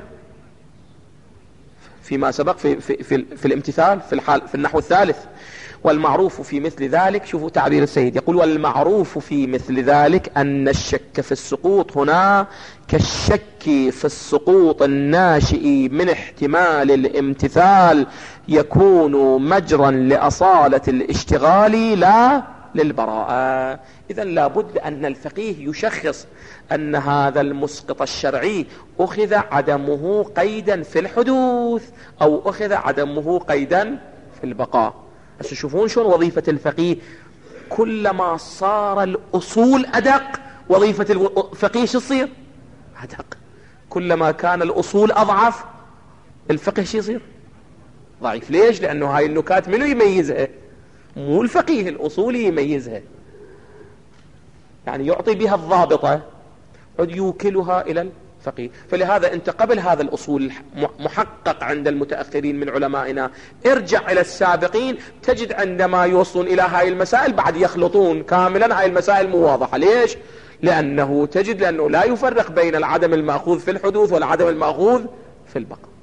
فيما سبق في, في, في, في الامتثال في, الحال في النحو الثالث. والمعروف في مثل ذلك، شوفوا تعبير السيد يقول: والمعروف في مثل ذلك أن الشك في السقوط هنا كالشك في السقوط الناشئ من احتمال الامتثال يكون مجرا لأصالة الاشتغال لا للبراءة. إذن لابد أن الفقيه يشخص أن هذا المسقط الشرعي أخذ عدمه قيدا في الحدوث أو أخذ عدمه قيدا في البقاء. بس تشوفون شلون وظيفة الفقيه، كلما صار الأصول أدق وظيفة الفقيه شو تصير؟ أدق. كلما كان الأصول أضعف الفقه شو يصير؟ ضعيف. ليش؟ لأنه هاي النكات منو يميزها؟ مو الفقيه، الأصولي يميزها، يعني يعطي بها الضابطة ويوكلها إلى الفقيه. فلهذا أنت قبل هذا الأصول محقق عند المتأخرين من علمائنا، ارجع إلى السابقين تجد عندما يوصلون إلى هاي المسائل بعد يخلطون كاملا. هاي المسائل مو واضحة. ليش؟ لأنه تجد لأنه لا يفرق بين العدم المأخوذ في الحدوث والعدم المأخوذ في البقاء.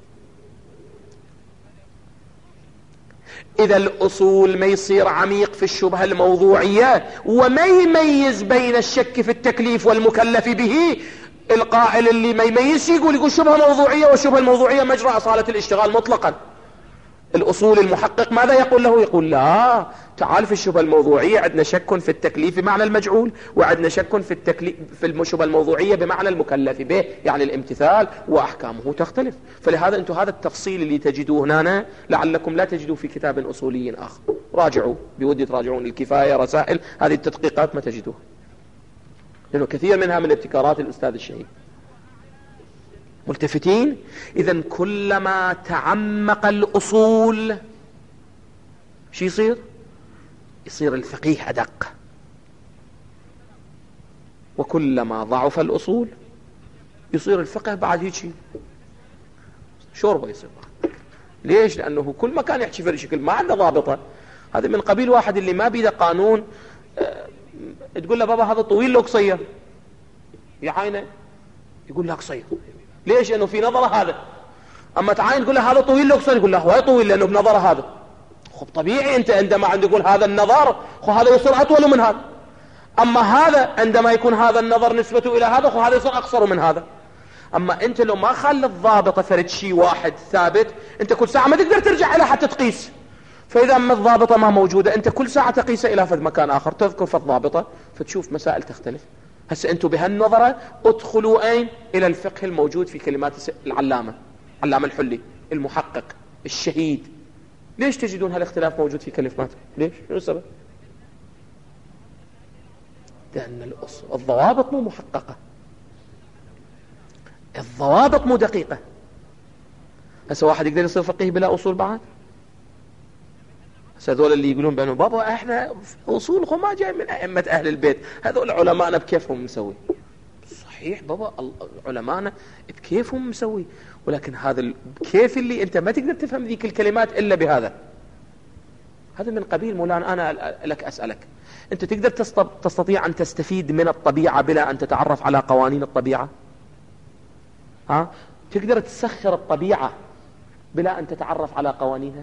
إذا الأصول ما يصير عميق في الشبهة الموضوعية وما يميز بين الشك في التكليف والمكلف به، القائل اللي ما يميز يقول يقول شبهة موضوعية، والشبهة الموضوعية مجرى أصالة الاشتغال مطلقا. الأصول المحقق ماذا يقول له؟ يقول لا، تعال في الشبهة الموضوعية عندنا شك في التكليف بمعنى المجعول، وعندنا شك في التكليف في الشبهة الموضوعية بمعنى المكلف به، يعني الامتثال، وأحكامه تختلف. فلهذا أنتم هذا التفصيل اللي تجدوه هنا لعلكم لا تجدوه في كتاب أصولي آخر. راجعوا، بودي تراجعون الكفاية، رسائل، هذه التدقيقات ما تجدوها، لأنه كثير منها من ابتكارات الأستاذ الشهيد. ملتفتين؟ إذن كلما تعمق الأصول شو يصير؟ يصير الفقيه أدق. وكلما ضعف الأصول يصير الفقه بعد هيك شوربة يصير. ليش؟ لأنه كل ما كان يحكي في الشكل ما عنده ضابطة. هذا من قبيل واحد اللي ما بيده قانون، أه تقول له بابا هذا طويل لو قصير، يعاينه يقول لك قصير. ليش؟ لأنه في نظره هذا. أما تعاين تقول له هذا طويل لو قصير، يقول له هو طويل لأنه بنظره هذا. خب طبيعي أنت عندما عند يقول هذا النظر خو هذا يصير أطول من هذا. أما هذا عندما يكون هذا النظر نسبته إلى هذا خو هذا يصير أقصر من هذا. أما أنت لو ما خلت ضابطة فرد شيء واحد ثابت، أنت كل ساعة ما تقدر ترجع إلى حتى تقيس. فإذا ما الضابطة ما موجودة، أنت كل ساعة تقيس إلى فد مكان آخر، تذكر في الضابطة فتشوف مسائل تختلف. هسه أنتم بهالنظرة ادخلوا أين؟ إلى الفقه الموجود في كلمات العلامة، علامة الحلي، المحقق، الشهيد. ليش تجدون هالاختلاف موجود في كلماته؟ ليش؟ شنو السبب؟ لأن الضوابط مو محققة، الضوابط مو دقيقة. هسه واحد يقدر يصير فقيه بلا أصول بعد؟ هسه هذول اللي يقولون بأنه بابا احنا أصولهم ما جاي من أئمة أهل البيت، هذول علماءنا بكيفهم مسوي. صحيح بابا، علماءنا بكيفهم مسوي، ولكن هذا كيف اللي انت ما تقدر تفهم ذيك الكلمات الا بهذا. هذا من قبيل مولانا انا لك اسالك، انت تقدر تستطيع ان تستفيد من الطبيعه بلا ان تتعرف على قوانين الطبيعه؟ ها؟ تقدر تسخر الطبيعه بلا ان تتعرف على قوانينها؟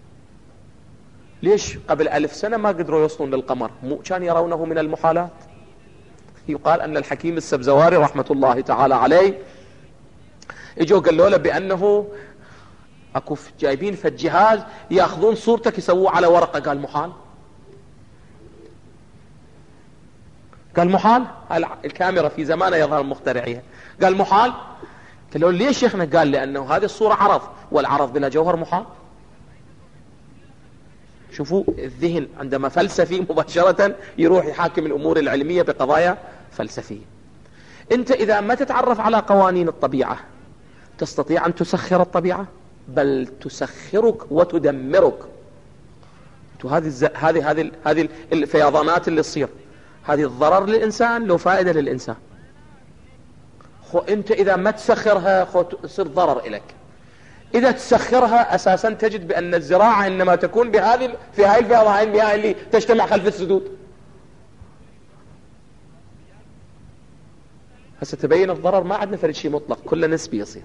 ليش قبل ألف سنه ما قدروا يوصلون للقمر؟ مو كان يرونه من المحالات؟ يقال أن الحكيم السبزواري رحمة الله تعالى عليه اجوا قالوا له بأنه اكو جايبين في الجهاز ياخذون صورتك يسووه على ورقة. قال محال. قال محال، الكاميرا في زمانه يظهر مخترعيها. قال محال. قالوا ليش شيخنا؟ قال لأنه هذه الصورة عرض، والعرض بلا جوهر محال. شوفوا الذهن عندما فلسفي مباشرة يروح يحاكم الأمور العلمية بقضايا فلسفية. أنت إذا ما تتعرف على قوانين الطبيعة تستطيع أن تسخر الطبيعة، بل تسخرك وتدمرك. هذه هذه هذه هذه الفيضانات اللي تصير هذه الضرر للإنسان لو فائدة للإنسان. خو أنت إذا ما تسخرها خو تصير ضرر إليك. إذا تسخرها أساسا تجد بأن الزراعة إنما تكون بهذه في هاي الفيضانات المياه اللي تجتمع خلف السدود. هسه تبين الضرر ما عندنا فرد شيء مطلق، كله نسبي يصير.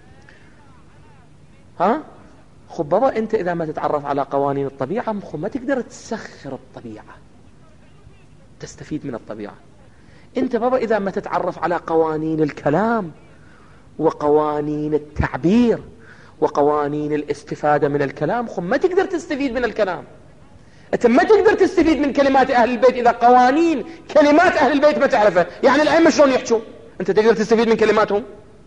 ها خب بابا أنت إذا ما تتعرف على قوانين الطبيعة خب ما تقدر تسخر الطبيعة تستفيد من الطبيعة. أنت بابا إذا ما تتعرف على قوانين الكلام وقوانين التعبير وقوانين الاستفادة من الكلام خب ما تقدر تستفيد من الكلام. أنت ما تقدر تستفيد من كلمات أهل البيت إذا قوانين كلمات أهل البيت ما تعرفها. يعني الأئمة شلون يحكوا أنت تقدر تستفيد من كلماتهم؟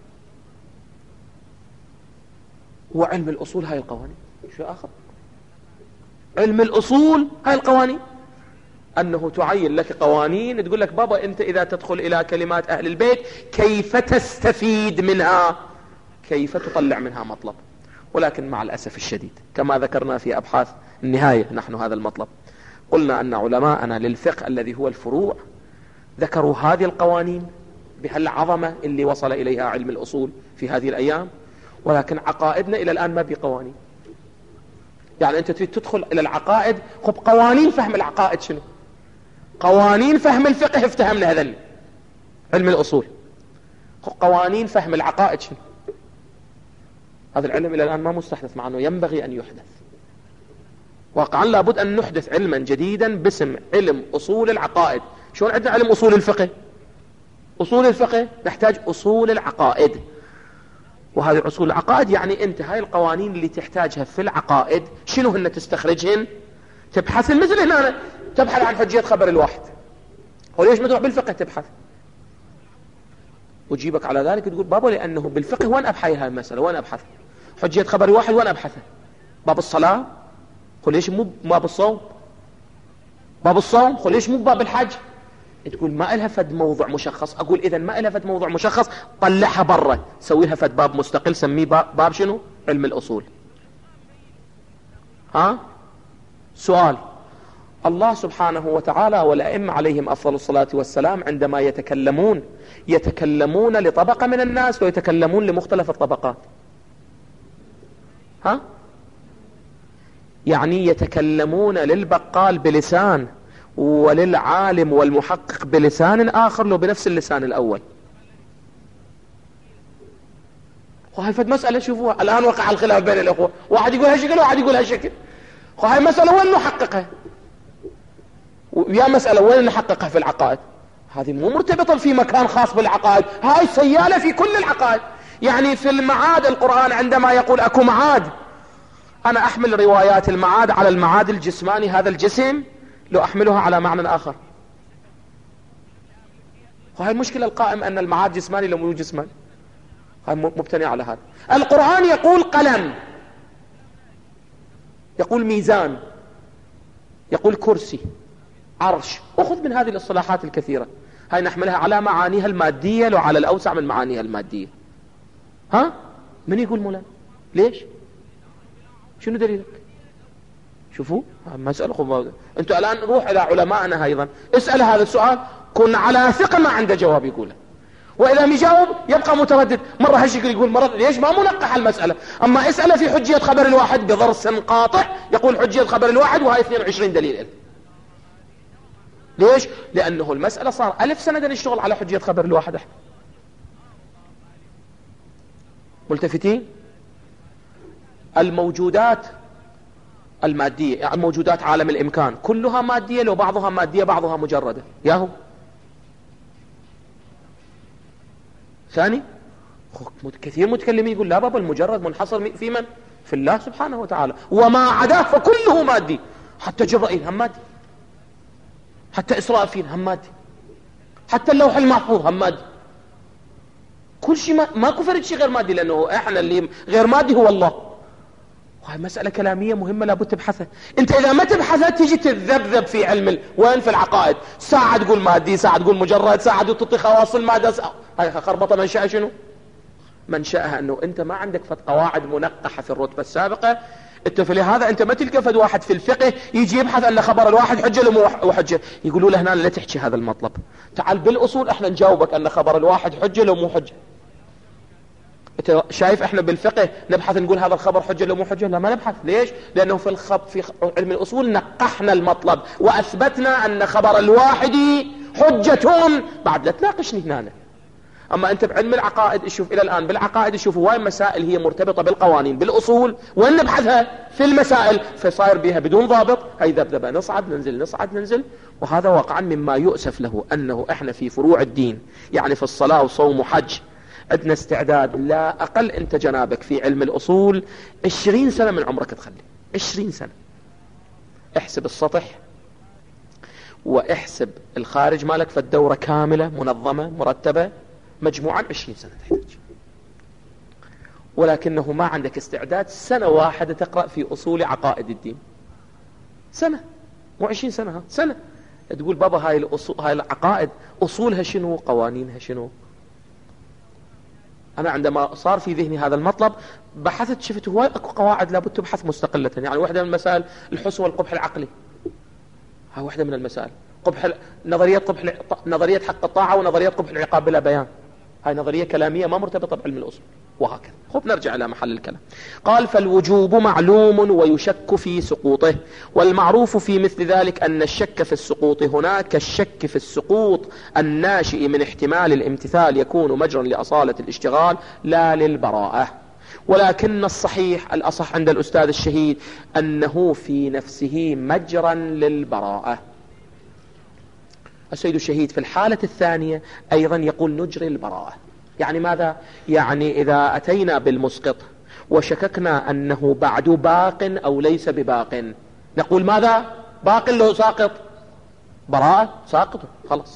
وعلم الأصول هاي القوانين. شو آخر؟ علم الأصول هاي القوانين أنه تعين لك قوانين تقول لك بابا أنت إذا تدخل إلى كلمات أهل البيت كيف تستفيد منها، كيف تطلع منها مطلب. ولكن مع الأسف الشديد كما ذكرنا في أبحاث النهاية نحن هذا المطلب قلنا أن علماءنا للفقه الذي هو الفروع ذكروا هذه القوانين بهالعظمة اللي وصل إليها علم الأصول في هذه الأيام، ولكن عقائدنا إلى الآن ما بقوانين. يعني أنت تريد تدخل إلى العقائد خب قوانين فهم العقائد شنو؟ قوانين فهم الفقه افتهمنا هذا علم الأصول. خب قوانين فهم العقائد شنو؟ هذا العلم إلى الآن ما مستحدث، مع أنه ينبغي أن يحدث. واقعا لابد أن نحدث علما جديدا باسم علم أصول العقائد. شلون عندنا علم أصول الفقه؟ أصول الفقه نحتاج أصول العقائد. وهذه أصول العقائد يعني أنت هاي القوانين اللي تحتاجها في العقائد شنو هن تستخرجهن؟ تبحث مثل هنا تبحث عن حجية خبر الواحد. وليش ما تروح بالفقه تبحث؟ وجيبك على ذلك تقول بابا لأنه بالفقه وين أبحث هاي المسألة؟ وين أبحث؟ حجية خبر واحد وين أبحثها؟ باب الصلاة؟ قل ليش مو باب الصوم؟ باب الصوم؟ قل ليش مو باب الحج؟ تقول ما إلها فد موضوع مشخص. أقول إذا ما إلها فد موضوع مشخص طلعها برا سويها فد باب مستقل سميه باب, باب شنو؟ علم الأصول. ها؟ سؤال: الله سبحانه وتعالى والأئمة عليهم أفضل الصلاة والسلام عندما يتكلمون يتكلمون لطبقة من الناس ويتكلمون لمختلف الطبقات. ها؟ يعني يتكلمون للبقال بلسان وللعالم والمحقق بلسان آخر لو بنفس اللسان الأول. وهي فد مسألة شوفوها الآن وقع الخلاف بين الأخوة، واحد يقول هالشكل وواحد يقول هالشكل. وهي مسألة وين نحققها؟ ويا مسألة وين نحققها في العقائد؟ هذه مو مرتبطة في مكان خاص بالعقائد، هاي سيالة في كل العقائد. يعني في المعاد القرآن عندما يقول أكو معاد، أنا أحمل روايات المعاد على المعاد الجسماني هذا الجسم لو أحملها على معنى آخر. وهي المشكلة القائمة أن المعاد جسماني لو مو جسماني، هاي مبتني على هذا. القرآن يقول قلم، يقول ميزان، يقول كرسي، عرش. أخذ من هذه الاصطلاحات الكثيرة هاي نحملها على معانيها المادية لو على الأوسع من معانيها المادية. ها؟ من يقول مولانا؟ ليش؟ شنو دليلك؟ شوفوا مسألة خب... انتوا الآن روح إلى علمائنا أيضا اسأل هذا السؤال كن على ثقة ما عنده جواب يقوله، وإذا يجاوب يبقى متردد. مرة هالشكل يقول مرة ليش ما منقح المسألة. أما اسأله في حجية خبر الواحد بضرس قاطع يقول حجية خبر الواحد وهاي اثنين وعشرين دليل إله. ليش؟ لأنه المسألة صار ألف سنة نشتغل على حجية خبر الواحد. احنا ملتفتين. الموجودات المادية يعني موجودات عالم الإمكان كلها مادية لو بعضها مادية بعضها مجردة. ياهو ثاني كثير متكلمين يقول لا بابا المجرد منحصر في من؟ في الله سبحانه وتعالى، وما عداه فكله مادي. حتى جبرائيل هم مادي، حتى إسرافيل هم مادي، حتى اللوح المحفوظ هم مادي. كل شيء ما ماكو فرد شيء غير مادي، لأنه احنا اللي غير مادي هو الله. وهي مسألة كلامية مهمة لابد تبحثها. انت اذا ما تبحثها تيجي تذبذب في علم ال... وين في العقائد، ساعة تقول مادي، ساعة تقول مجرد، ساعة تعطي خواص المادة. ساعة... هاي خربطة منشأها شنو؟ منشأها انه انت ما عندك فد قواعد منقحة في الرتبة السابقة. انت فلهذا انت ما تلقى فد واحد في الفقه يجي يبحث ان خبر الواحد حجة لو مو حجة. يقولوا له هنا لا تحكي هذا المطلب، تعال بالاصول احنا نجاوبك ان خبر الواحد حجة لو مو حجة. انت شايف احنا بالفقه نبحث نقول هذا الخبر حجة لو مو حجة؟ لا ما نبحث. ليش؟ لانه في الخب في علم الاصول نقحنا المطلب واثبتنا ان خبر الواحد حجة. بعد لا تناقشني هنا. اما انت بعلم العقائد شوف الى الان بالعقائد شوف هواي مسائل هي مرتبطة بالقوانين بالأصول وين نبحثها في المسائل فصاير بها بدون ضابط. هاي ذبذبة، نصعد ننزل نصعد ننزل. وهذا واقعا مما يؤسف له انه احنا في فروع الدين يعني في الصلاة وصوم وحج عندنا استعداد لا اقل انت جنابك في علم الاصول عشرين سنة من عمرك تخلي عشرين سنة. احسب السطح واحسب الخارج مالك فالدورة كاملة منظمة مرتبة مجموعا عشرين سنة تحتاج. ولكنه ما عندك استعداد سنة واحدة تقرأ في أصول عقائد الدين. سنة مو عشرين سنة، ها سنة تقول بابا هاي الأصول هاي العقائد أصولها شنو قوانينها شنو. أنا عندما صار في ذهني هذا المطلب بحثت شفت هواي أكو قواعد لابد تبحث مستقلة. يعني واحدة من المسائل الحسن والقبح العقلي، هاي واحدة من المسائل. قبح نظرية قبح نظرية حق الطاعة ونظرية قبح العقاب بلا بيان، هاي نظرية كلامية ما مرتبطة بعلم الأصول وهكذا. خب نرجع إلى محل الكلام. قال فالوجوب معلوم ويشك في سقوطه، والمعروف في مثل ذلك أن الشك في السقوط هنا كالشك في السقوط الناشئ من احتمال الامتثال يكون مجرا لأصالة الاشتغال لا للبراءة. ولكن الصحيح الأصح عند الأستاذ الشهيد أنه في نفسه مجرا للبراءة. السيد الشهيد في الحالة الثانية أيضا يقول نجري البراءة. يعني ماذا؟ يعني إذا أتينا بالمسقط وشككنا أنه بعد باق أو ليس بباق نقول ماذا؟ باق لو ساقط، براءة ساقط خلاص.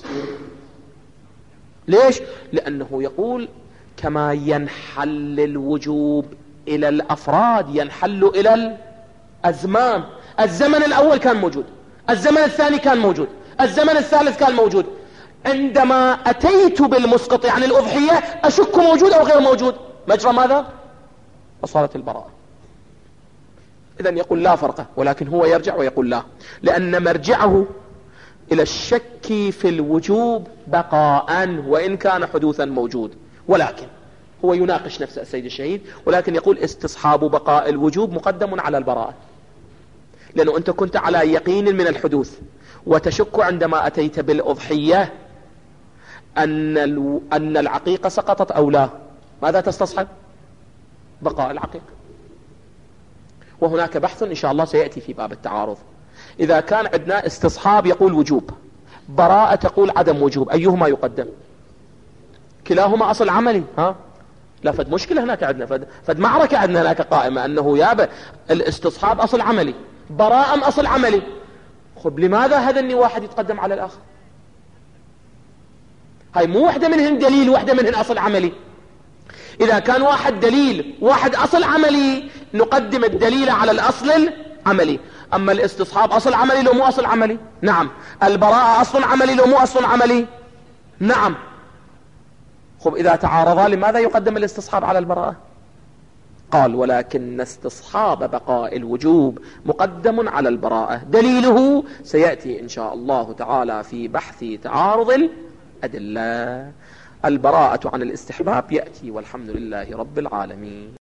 ليش؟ لأنه يقول كما ينحل الوجوب إلى الأفراد ينحل إلى الأزمان. الزمن الأول كان موجود، الزمن الثاني كان موجود، الزمن الثالث كان موجود. عندما أتيت بالمسقط يعني الأضحية أشك موجود أو غير موجود، مجرى ماذا؟ أصالة البراءة. إذن يقول لا فرق، ولكن هو يرجع ويقول لا، لأن مرجعه إلى الشك في الوجوب بقاء وإن كان حدوثا موجود. ولكن هو يناقش نفسه السيد الشهيد، ولكن يقول استصحاب بقاء الوجوب مقدم على البراءة، لأنه أنت كنت على يقين من الحدوث وتشك عندما أتيت بالأضحية أن أن العقيقة سقطت أو لا. ماذا تستصحب؟ بقاء العقيقة. وهناك بحث إن شاء الله سيأتي في باب التعارض. إذا كان عندنا استصحاب يقول وجوب، براءة تقول عدم وجوب، أيهما يقدم؟ كلاهما أصل عملي. ها لا فد مشكلة هناك عندنا، فد, فد معركة عندنا هناك قائمة أنه يابا الاستصحاب أصل عملي، براءة أصل عملي. خب لماذا هذا الني واحد يتقدم على الآخر؟ هاي مو واحدة منهن دليل واحدة منهن أصل عملي. إذا كان واحد دليل واحد أصل عملي نقدم الدليل على الأصل العملي. أما الاستصحاب أصل عملي لو مو أصل عملي؟ نعم. البراءة أصل عملي لو مو أصل عملي؟ نعم. خب إذا تعارضا لماذا يقدم الاستصحاب على البراءة؟ قال ولكن استصحاب بقاء الوجوب مقدم على البراءة، دليله سيأتي إن شاء الله تعالى في بحث تعارض الأدلة. البراءة عن الاستحباب يأتي والحمد لله رب العالمين.